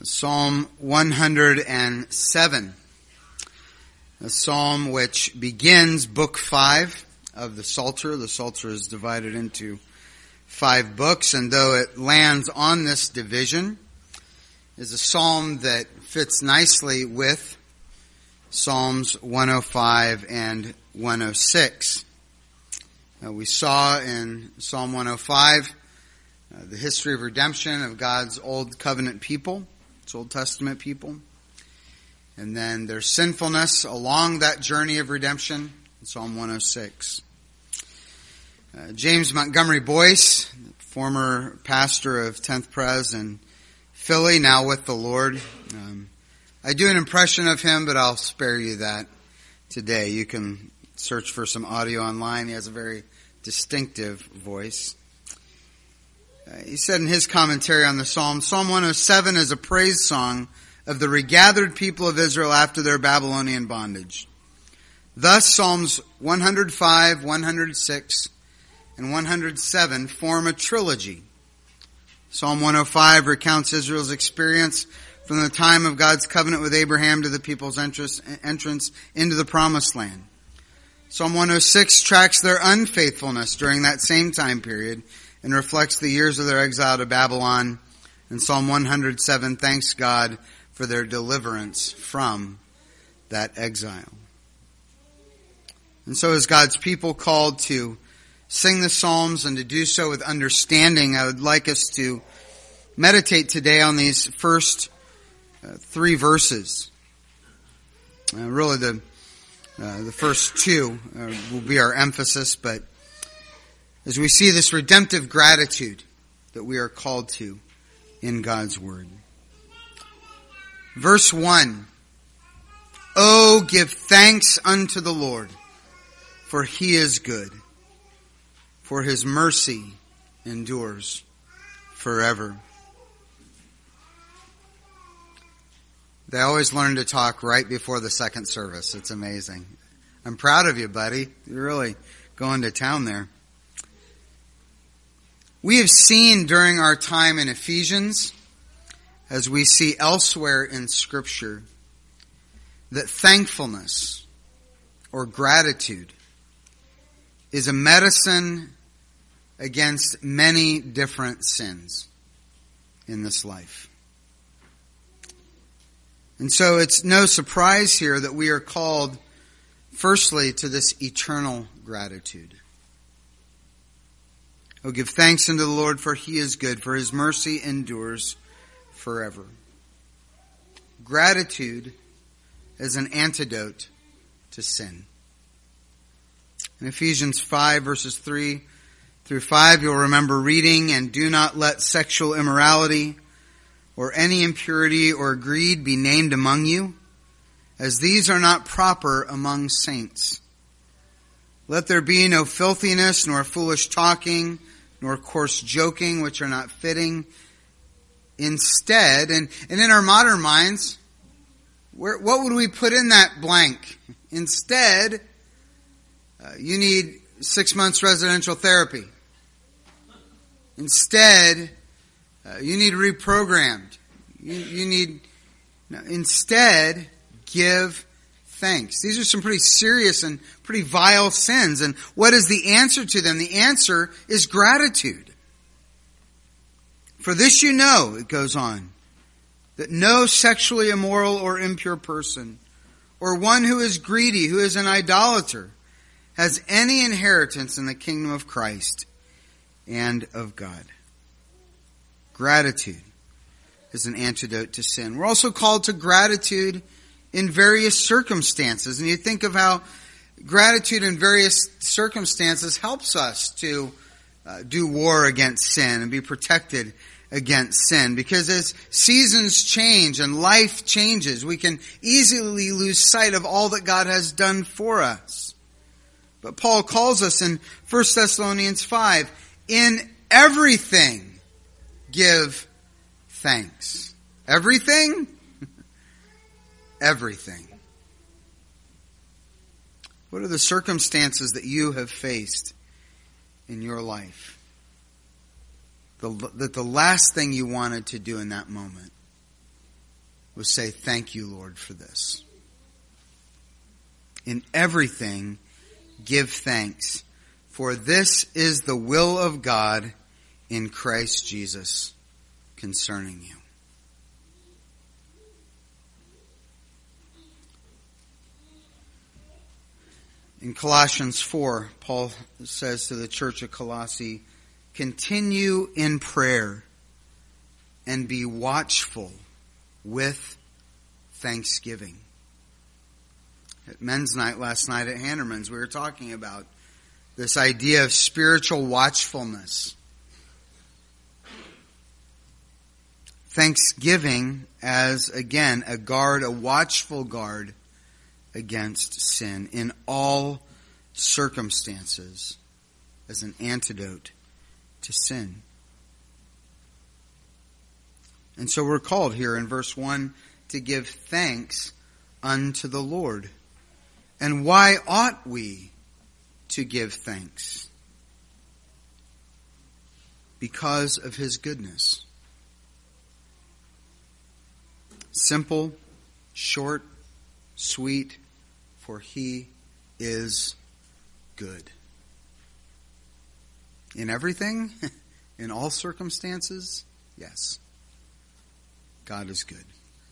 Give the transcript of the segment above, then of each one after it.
Psalm 107, a psalm which begins Book 5 of the Psalter. The Psalter is divided into 5 books, and though it lands on this division, is a psalm that fits nicely with Psalms 105 and 106. We saw in Psalm 105 the history of redemption of God's Old Covenant people, its Old Testament people, and then their sinfulness along that journey of redemption in Psalm 106. James Montgomery Boyce, former pastor of 10th Pres in Philly, now with the Lord. I do an impression of him, but I'll spare you that today. You can search for some audio online. He has a very distinctive voice. He said in his commentary on the Psalm, Psalm 107 is a praise song of the regathered people of Israel after their Babylonian bondage. Thus, Psalms 105, 106, and 107 form a trilogy. Psalm 105 recounts Israel's experience from the time of God's covenant with Abraham to the people's entrance into the promised land. Psalm 106 tracks their unfaithfulness during that same time period and reflects the years of their exile to Babylon. And Psalm 107 thanks God for their deliverance from that exile. And so as God's people called to sing the Psalms and to do so with understanding, I would like us to meditate today on these first 3 verses. Really the first 2 will be our emphasis, but as we see this redemptive gratitude that we are called to in God's Word. Verse 1, Oh, give thanks unto the Lord, for He is good, for His mercy endures forever. They always learn to talk right before the second service. It's amazing. I'm proud of you, buddy. You're really going to town there. We have seen during our time in Ephesians, as we see elsewhere in Scripture, that thankfulness or gratitude is a medicine against many different sins in this life. And so it's no surprise here that we are called, firstly, to this eternal gratitude. Oh, give thanks unto the Lord, for He is good, for His mercy endures forever. Gratitude is an antidote to sin. In Ephesians 5, verses 3 through 5, you'll remember reading, And do not let sexual immorality or any impurity or greed be named among you, as these are not proper among saints. Let there be no filthiness, nor foolish talking, nor coarse joking, which are not fitting. Instead, and in our modern minds, what would we put in that blank? Instead, you need 6 months residential therapy. Instead, you need reprogrammed. Instead, give thanks. These are some pretty serious and pretty vile sins. And what is the answer to them? The answer is gratitude. For this you know, it goes on, that no sexually immoral or impure person, or one who is greedy, who is an idolater, has any inheritance in the kingdom of Christ and of God. Gratitude is an antidote to sin. We're also called to gratitude in various circumstances. And you think of how gratitude in various circumstances helps us to do war against sin and be protected against sin. Because as seasons change and life changes, we can easily lose sight of all that God has done for us. But Paul calls us in 1 Thessalonians 5, in everything give thanks. Everything? Everything. What are the circumstances that you have faced in your life? That the last thing you wanted to do in that moment was say, thank you, Lord, for this. In everything, give thanks, for this is the will of God in Christ Jesus concerning you. In Colossians 4, Paul says to the church of Colossae, continue in prayer and be watchful with thanksgiving. At men's night last night at Hannerman's, we were talking about this idea of spiritual watchfulness. Thanksgiving as, again, a guard, a watchful guard against sin in all circumstances as an antidote to sin. And so we're called here in verse 1 to give thanks unto the Lord. And why ought we to give thanks? Because of His goodness. Simple, short, sweet, for He is good. In everything, in all circumstances, yes, God is good.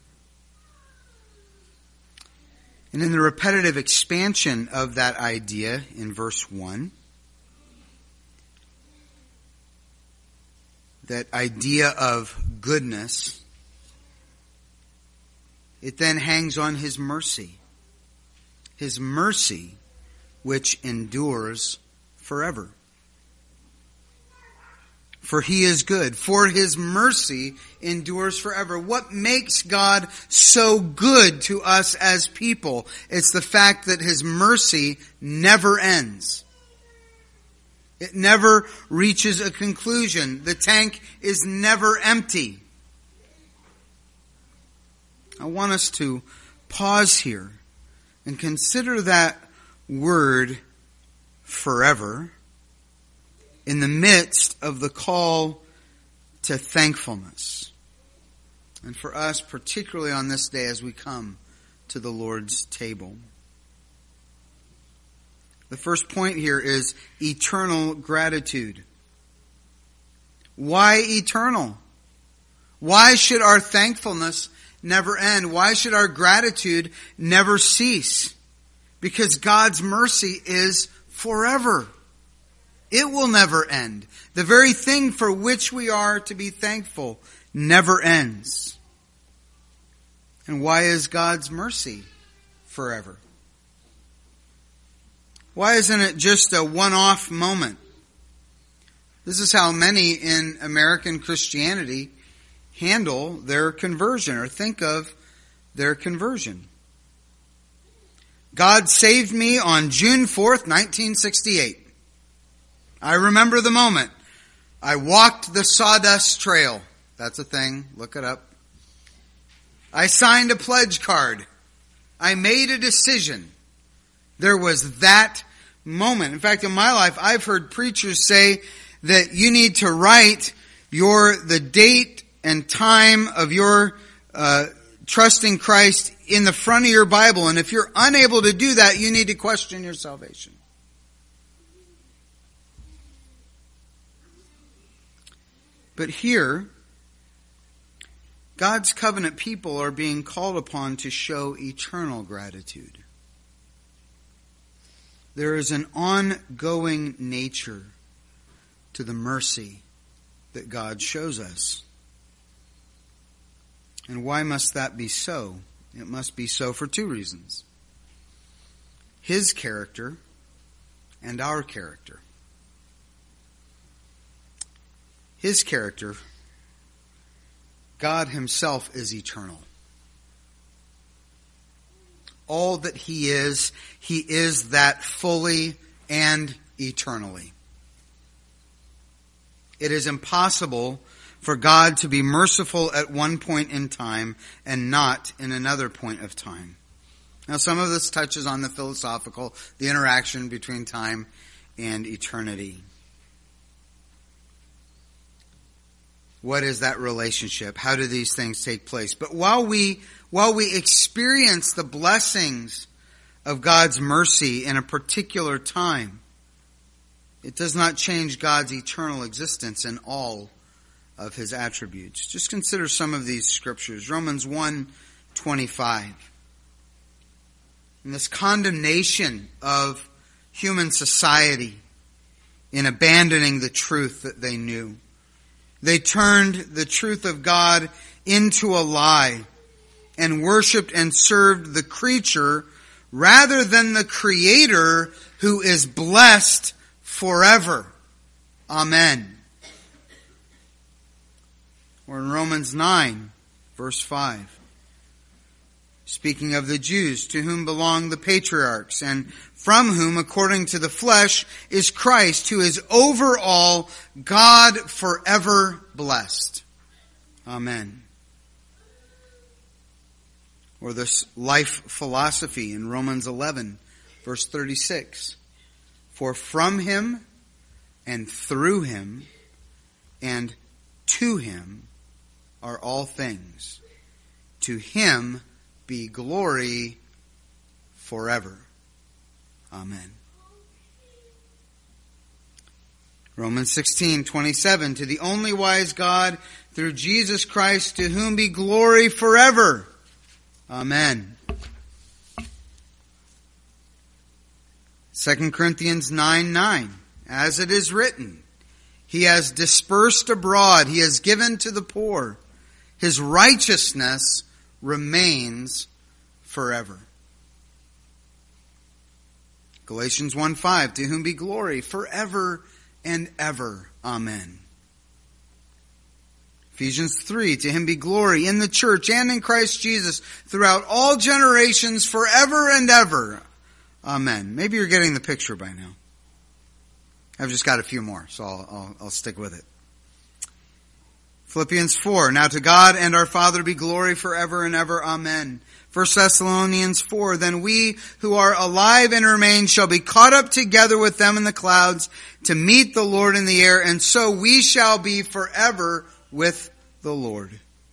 And in the repetitive expansion of that idea in verse 1, that idea of goodness, it then hangs on His mercy. His mercy, which endures forever. For He is good. For His mercy endures forever. What makes God so good to us as people? It's the fact that His mercy never ends. It never reaches a conclusion. The tank is never empty. I want us to pause here and consider that word forever in the midst of the call to thankfulness. And for us, particularly on this day as we come to the Lord's table. The first point here is eternal gratitude. Why eternal? Why should our thankfulness never end? Why should our gratitude never cease? Because God's mercy is forever. It will never end. The very thing for which we are to be thankful never ends. And why is God's mercy forever? Why isn't it just a one-off moment? This is how many in American Christianity handle their conversion or think of their conversion. God saved me on June 4th, 1968. I remember the moment. I walked the sawdust trail. That's a thing. Look it up. I signed a pledge card. I made a decision. There was that moment. In fact, in my life, I've heard preachers say that you need to write the date and time of your trusting Christ in the front of your Bible. And if you're unable to do that, you need to question your salvation. But here, God's covenant people are being called upon to show eternal gratitude. There is an ongoing nature to the mercy that God shows us. And why must that be so? It must be so for two reasons. His character and our character. His character, God Himself is eternal. All that He is that fully and eternally. It is impossible for God to be merciful at one point in time and not in another point of time. Now, some of this touches on the philosophical, the interaction between time and eternity. what is that relationship? How do these things take place? But while we experience the blessings of God's mercy in a particular time, it does not change God's eternal existence in all of his attributes. Just consider some of these scriptures. Romans 1:25. In this condemnation of human society in abandoning the truth that they knew. They turned the truth of God into a lie and worshipped and served the creature rather than the Creator who is blessed forever. Amen. Or in Romans 9, verse 5. Speaking of the Jews, to whom belong the patriarchs, and from whom, according to the flesh, is Christ, who is over all, God forever blessed. Amen. Or this life philosophy in Romans 11, verse 36. For from him, and through him, and to him are all things. To him be glory forever. Amen. Romans 16:27, to the only wise God, through Jesus Christ, to whom be glory forever. Amen. 2 Corinthians 9:9, as it is written, he has dispersed abroad, he has given to the poor. His righteousness remains forever. Galatians 1:5, to whom be glory forever and ever. Amen. Ephesians 3, to him be glory in the church and in Christ Jesus throughout all generations forever and ever. Amen. Maybe you're getting the picture by now. I've just got a few more, so I'll stick with it. Philippians 4, now to God and our Father be glory forever and ever. Amen. 1 Thessalonians 4, then we who are alive and remain shall be caught up together with them in the clouds to meet the Lord in the air, and so we shall be forever with the Lord.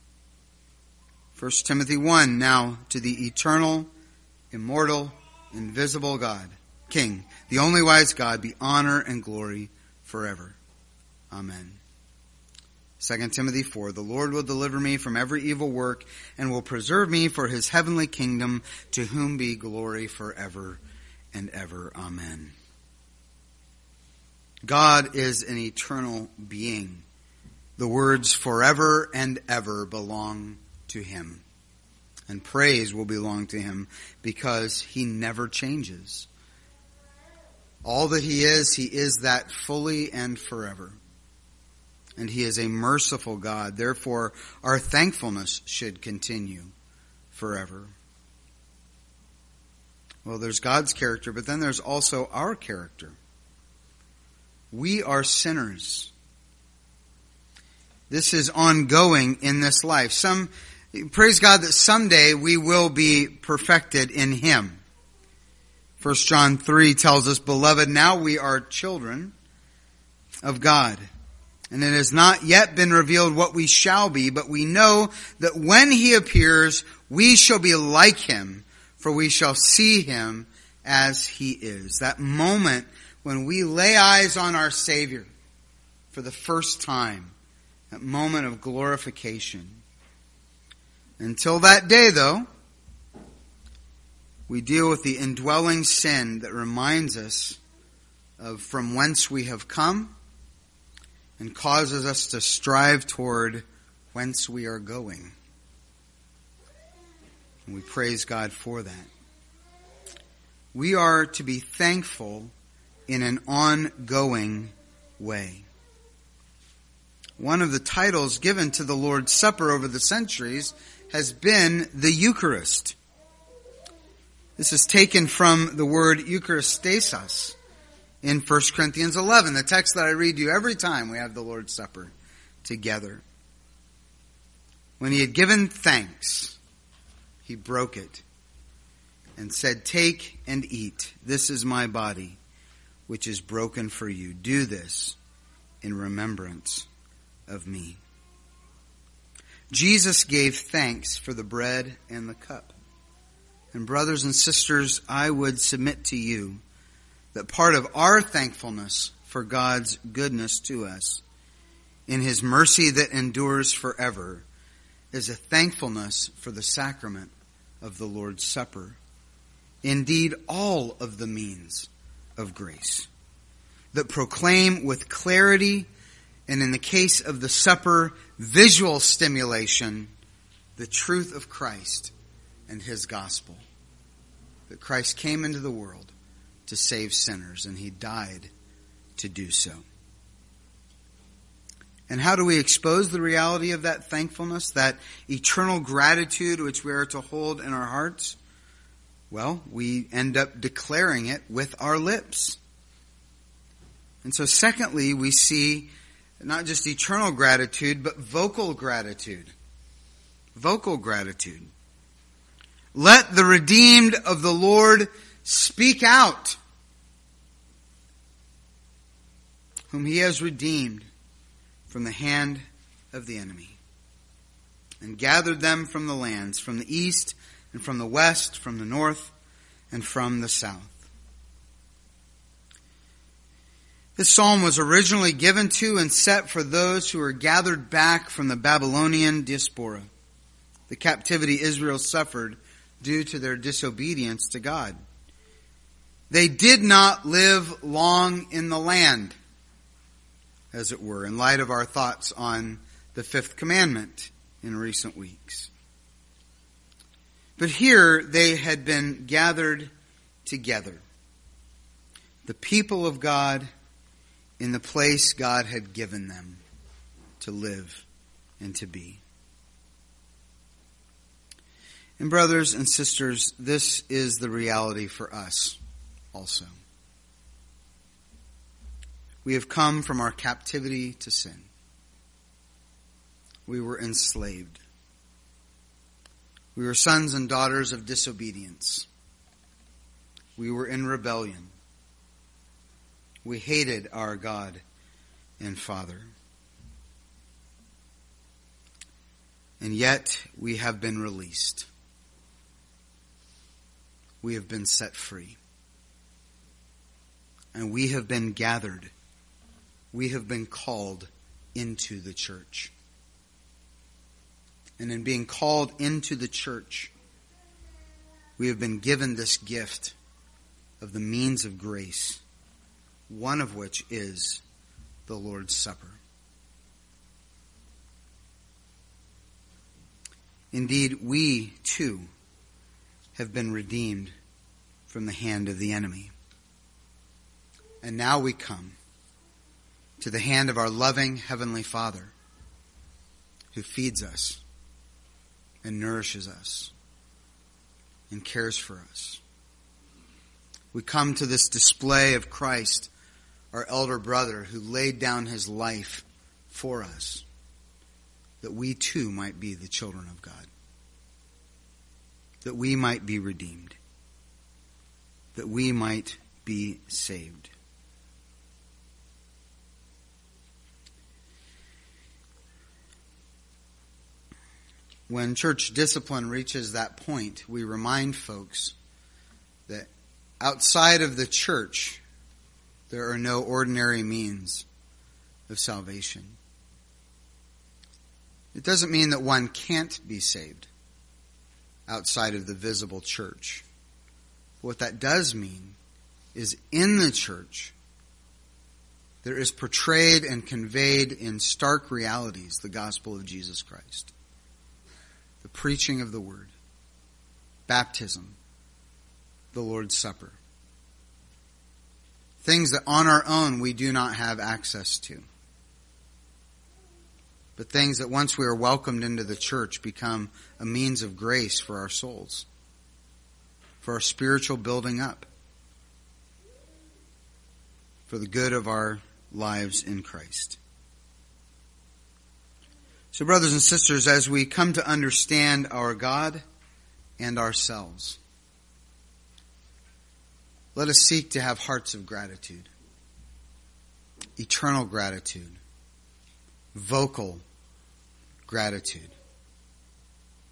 1 Timothy 1, now to the eternal, immortal, invisible God, King, the only wise God, be honor and glory forever. Amen. 2 Timothy 4, the Lord will deliver me from every evil work and will preserve me for his heavenly kingdom, to whom be glory forever and ever. Amen. God is an eternal being. The words forever and ever belong to him. And praise will belong to him because he never changes. All that he is that fully and forever. And he is a merciful God. Therefore, our thankfulness should continue forever. Well, there's God's character, but then there's also our character. We are sinners. This is ongoing in this life. Praise God that someday we will be perfected in him. 1 John 3 tells us, beloved, now we are children of God. And it has not yet been revealed what we shall be, but we know that when he appears, we shall be like him, for we shall see him as he is. That moment when we lay eyes on our Savior for the first time, that moment of glorification. Until that day, though, we deal with the indwelling sin that reminds us of from whence we have come, and causes us to strive toward whence we are going. And we praise God for that. We are to be thankful in an ongoing way. One of the titles given to the Lord's Supper over the centuries has been the Eucharist. This is taken from the word Eucharistesis. In 1 Corinthians 11, the text that I read to you every time we have the Lord's Supper together. When he had given thanks, he broke it and said, take and eat. This is my body, which is broken for you. Do this in remembrance of me. Jesus gave thanks for the bread and the cup. And brothers and sisters, I would submit to you that part of our thankfulness for God's goodness to us in His mercy that endures forever is a thankfulness for the sacrament of the Lord's Supper. Indeed, all of the means of grace that proclaim with clarity, and in the case of the supper, visual stimulation, the truth of Christ and His gospel. That Christ came into the world to save sinners, and He died to do so. And how do we expose the reality of that thankfulness, that eternal gratitude which we are to hold in our hearts? Well, we end up declaring it with our lips. And so secondly, we see not just eternal gratitude, but vocal gratitude. Vocal gratitude. Let the redeemed of the Lord speak out, whom He has redeemed from the hand of the enemy, and gathered them from the lands, from the east and from the west, from the north and from the south. This psalm was originally given to and set for those who were gathered back from the Babylonian diaspora, the captivity Israel suffered due to their disobedience to God. They did not live long in the land, as it were, in light of our thoughts on the fifth commandment in recent weeks. But here they had been gathered together, the people of God in the place God had given them to live and to be. And brothers and sisters, this is the reality for us also. We have come from our captivity to sin. We were enslaved. We were sons and daughters of disobedience. We were in rebellion. We hated our God and Father. And yet we have been released. We have been set free. And we have been gathered. We have been called into the church. And in being called into the church, we have been given this gift of the means of grace, one of which is the Lord's Supper. Indeed, we too have been redeemed from the hand of the enemy. And now we come to the hand of our loving Heavenly Father, who feeds us and nourishes us and cares for us. We come to this display of Christ, our elder brother, who laid down His life for us, that we too might be the children of God, that we might be redeemed, that we might be saved. When church discipline reaches that point, we remind folks that outside of the church, there are no ordinary means of salvation. It doesn't mean that one can't be saved outside of the visible church. What that does mean is in the church, there is portrayed and conveyed in stark realities the gospel of Jesus Christ. The preaching of the word, baptism, the Lord's Supper. Things that on our own we do not have access to. But things that once we are welcomed into the church become a means of grace for our souls, for our spiritual building up, for the good of our lives in Christ. So brothers and sisters, as we come to understand our God and ourselves, let us seek to have hearts of gratitude, eternal gratitude, vocal gratitude,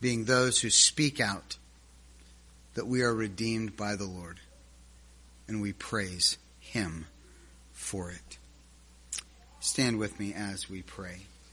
being those who speak out that we are redeemed by the Lord, and we praise Him for it. Stand with me as we pray.